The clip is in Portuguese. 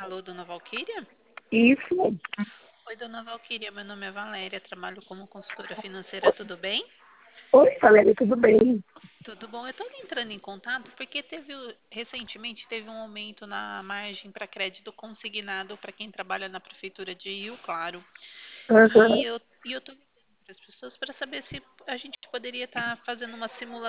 Alô, dona Valquíria? Isso. Oi, dona Valquíria, meu nome é Valéria, trabalho como consultora financeira, tudo bem? Oi, Valéria, tudo bem? Tudo bom, eu estou entrando em contato porque recentemente teve um aumento na margem para crédito consignado para quem trabalha na prefeitura de Rio Claro. E Aham. eu estou ligando para as pessoas para saber se a gente poderia estar fazendo uma simulação